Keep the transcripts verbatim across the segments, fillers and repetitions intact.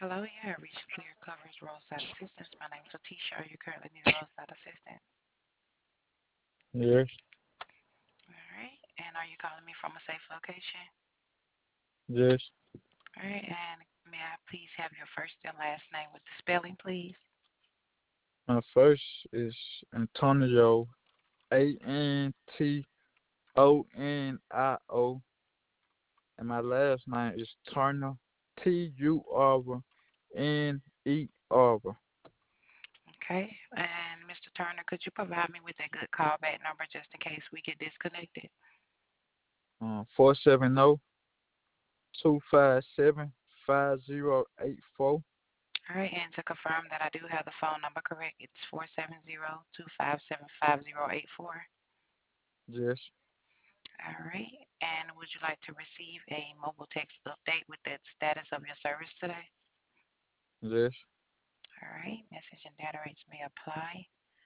Hello, you have reached Clear Coverage Roadside Assistance. My name is Letitia. Are you currently needing roadside assistance? Yes, All right. And are you calling me from a safe location? yes. All right. And may I please have your first and last name with the spelling, please? My first is Antonio, A N T O N I O, and my last name is Turner, T U R N E R. Okay. And mister Turner, could you provide me with a good callback number just in case we get disconnected? Uh, four seven zero two five seven five zero eight four. All right. And to confirm that I do have the phone number correct, it's four seven zero two five seven five zero eight four. Yes, All right. And would you like to receive a mobile text update with the status of your service today? yes. All right, message and data rates may apply.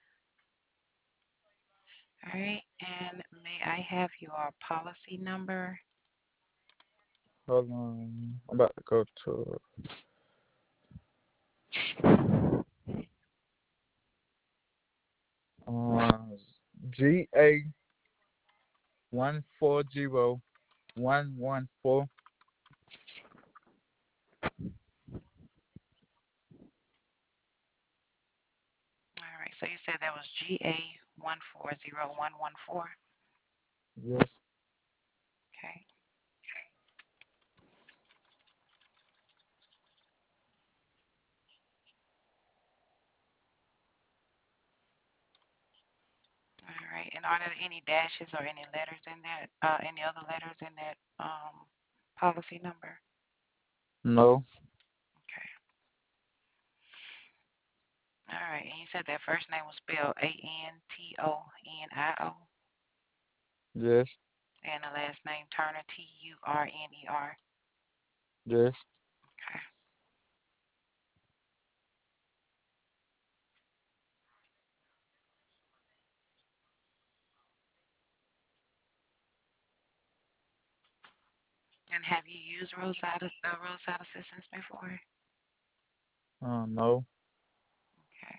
All right, and may I have your policy number? Hold on. I'm about to go to uh, G A one four zero one one four. All right, so you said that was G A one four zero one one four. Yes. Okay. All right, and are there any dashes or any letters in that, uh, any other letters in that um, policy number? No. Okay. All right, and you said that first name was spelled A N T O N I O, Yes. and the last name Turner, T U R N E R. Yes. Okay. And have you used roadside uh, roadside assistance before? Uh, no. Okay.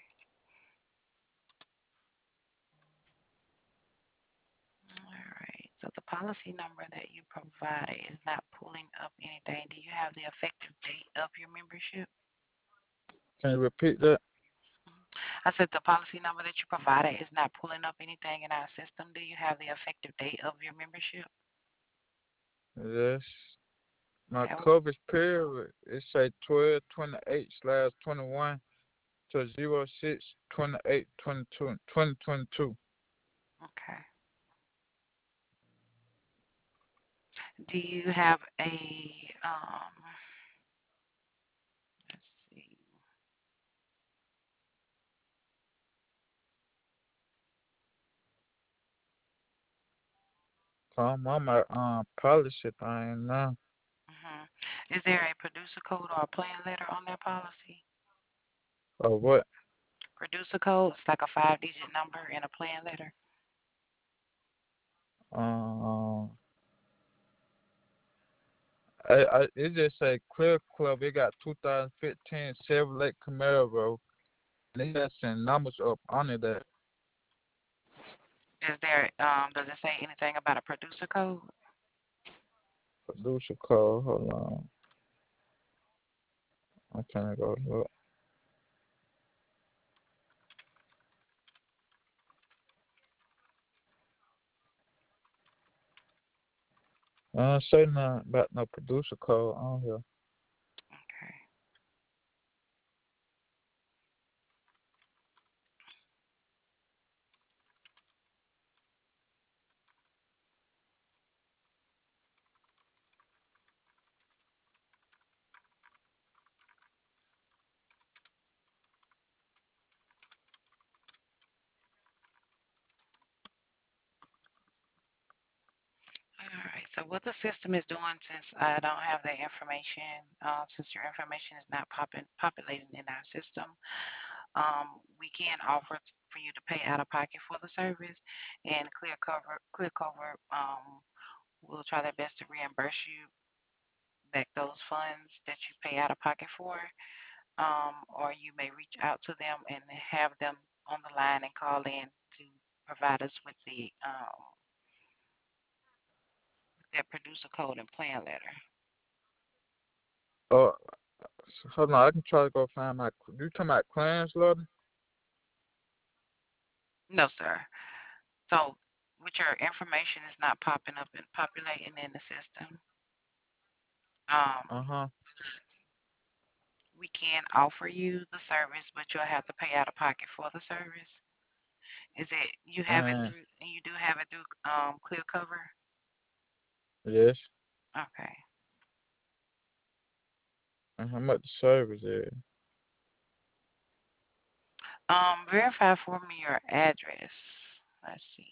All right. So the policy number that you provided is not pulling up anything. Do you have the effective date of your membership? Can you repeat that? I said the policy number that you provided is not pulling up anything in our system. Do you have the effective date of your membership? Yes. My Okay. coverage period it say twelve twenty eight slash twenty one to zero six twenty eight twenty two twenty twenty two. Okay. Do you have a um? Let's see. I'm on my um policy thing now. hmm Is there a producer code or a plan letter on that policy? Or what? Producer code, it's like a five digit number in a plan letter. Um, I, I it just say Clear Club. It got two thousand fifteen Chevrolet Camaro, and it has some numbers up under that Is there, um, does it say anything about a producer code? producer code. Hold on, I'm trying to go look. I don't say nothing about no producer code on here. Okay. All right. So what the system is doing, since I don't have the information, uh, since your information is not popping populating in our system, um, we can offer t- for you to pay out of pocket for the service, and Clear Cover, Clear Cover, um, will try their best to reimburse you back those funds that you pay out of pocket for, um, or you may reach out to them and have them on the line and call in to provide us with the um, that producer code and plan letter. Uh, so hold on, I can try to go find my. You talking about claims letter? No, sir. So, with your information is not popping up and populating in the system, um, Uh huh. we can offer you the service, but you'll have to pay out of pocket for the service. Is it you have it And through, and you do have it through um, Clear Cover? yes. Okay. And how much the service is? Um, verify for me your address. Let's see.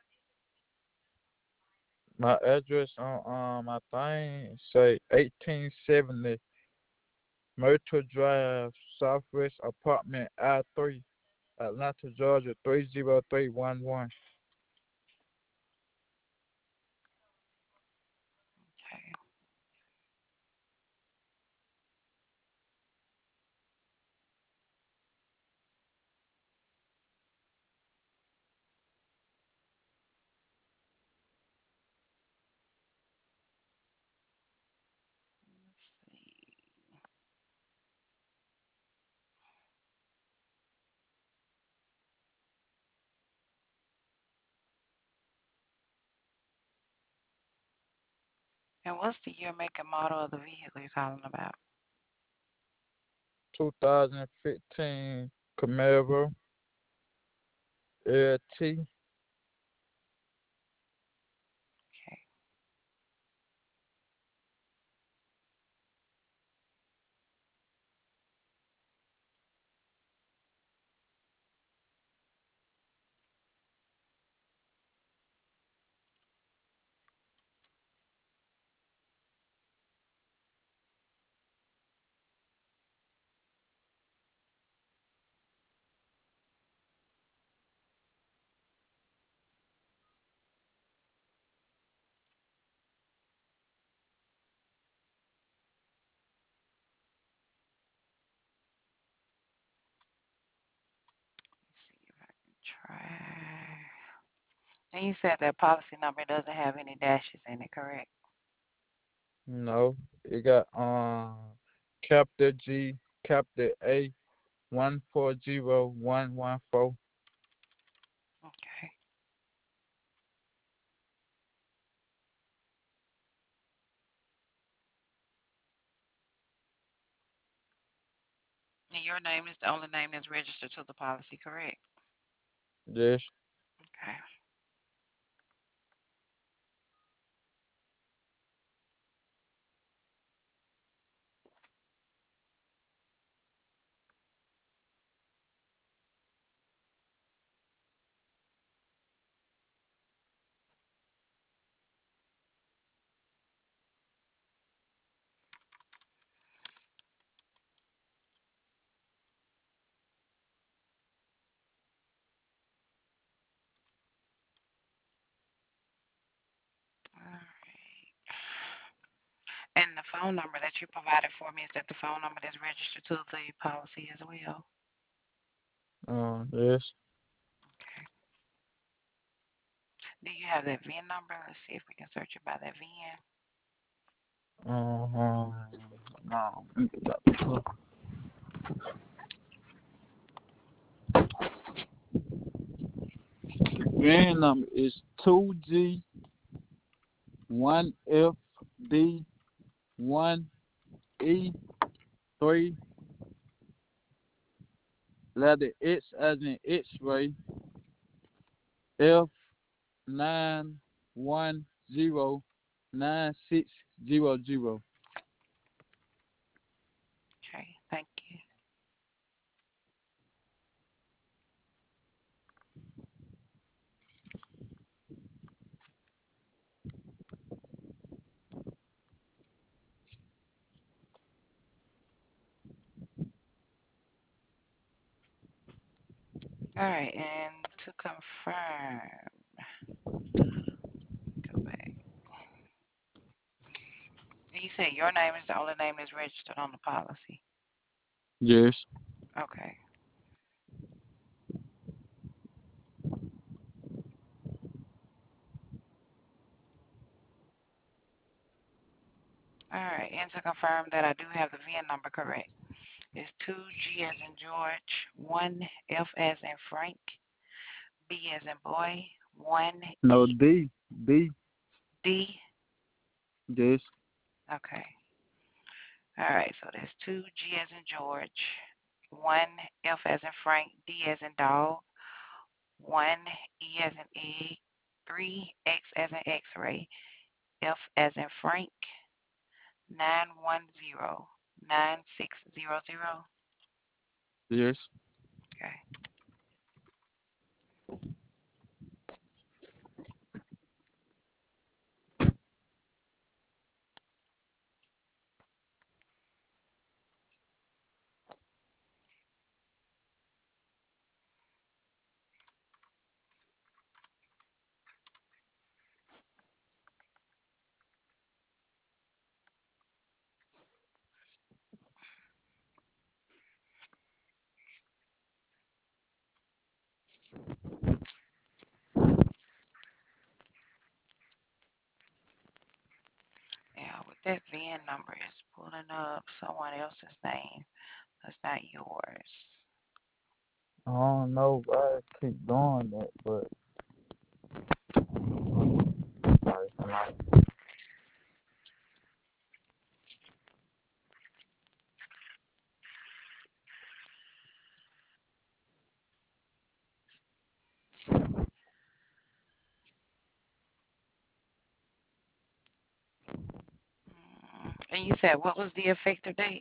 My address on um, my thing say eighteen seventy Myrtle Drive, Southwest Apartment I three, Atlanta, Georgia three zero three one one. Okay. Let's see. And what's the year, make, and model of the vehicle you're calling about? twenty fifteen Camaro L T. Okay. Let's see if I can try. And you said that policy number doesn't have any dashes in it, correct? No, it got um capital G, capital A, one four zero one one four. Okay. And your name is the only name that's registered to the policy, correct? Yes. Okay. All right. And the phone number that you provided for me, is that the phone number that's registered to the policy as well? Uh, yes. Okay. Do you have that V I N number? Let's see if we can search it by that V I N. Uh, no. V I N number is two G one F D one E three, letter X as in X-ray, F nine one zero nine six zero zero. Okay, thank you. All right, and to confirm, go back. You said your name is the only name that's registered on the policy. Yes. Okay. All right. And to confirm that I do have the V I N number correct, it's two G as in George, one F as in Frank, B as in boy, one No E D. D. D. Yes. Okay. All right. So that's two G as in George, one F as in Frank, D as in dog, one E as in egg, three X as in X-ray, F as in Frank, nine one zero nine six zero zero. Yes. Okay. Yeah, with that V I N number, it's pulling up someone else's name. That's not yours. I don't know why I keep doing that, but like, like, Mm, And you said what was the effective date?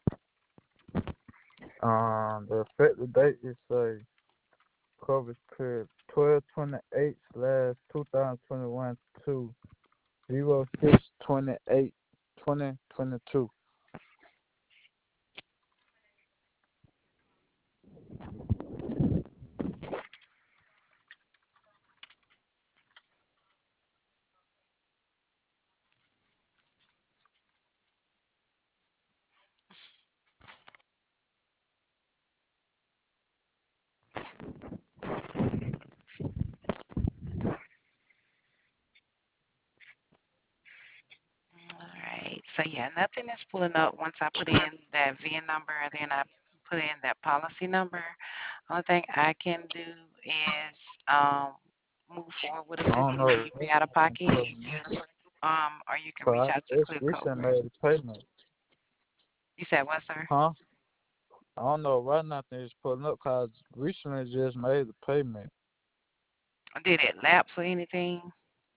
um, the effective date is say coverage period twelve twenty eight slash two thousand twenty one to zero six twenty eight twenty twenty two. All right. So yeah, nothing is pulling up once I put in that V I N number and then I put in that policy number. Only thing I can do is um move forward with a I don't system know where you pay out of pocket, what. um, or you can So reach I out to just recently ClearCover. made a payment. You said what, sir? Huh? I don't know why nothing is pulling up because recently just made the payment. Did it lapse or anything?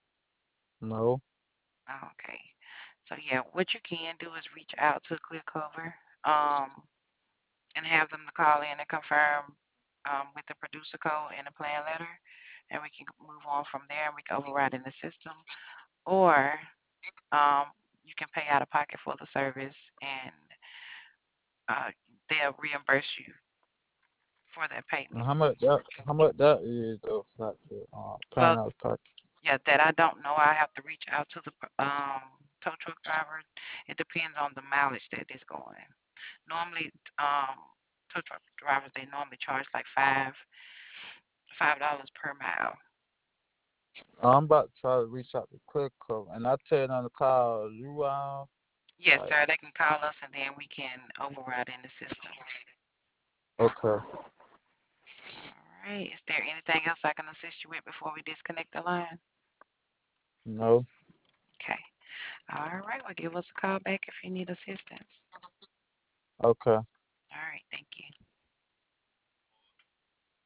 No. Oh, okay. So yeah, what you can do is reach out to ClearCover, um, and have them to call in and confirm um, with the producer code and the plan letter, and we can move on from there and we can override in the system. Or um, you can pay out of pocket for the service and uh, they'll reimburse you for that And payment. how much that how much that is of like the uh Well, paying out of pocket. yeah, that I don't know. I have to reach out to the um, tow truck driver. It depends on the mileage that is going. Normally, um, tow truck drivers they normally charge like five five dollars per mile. I'm about to try to reach out to Quick Cover and I tell them to call you out Yes, like sir. They can call us and then we can override in the system. okay. All right. Is there anything else I can assist you with before we disconnect the line? No. Okay. All right. Well, give us a call back if you need assistance. Okay. All right. Thank you.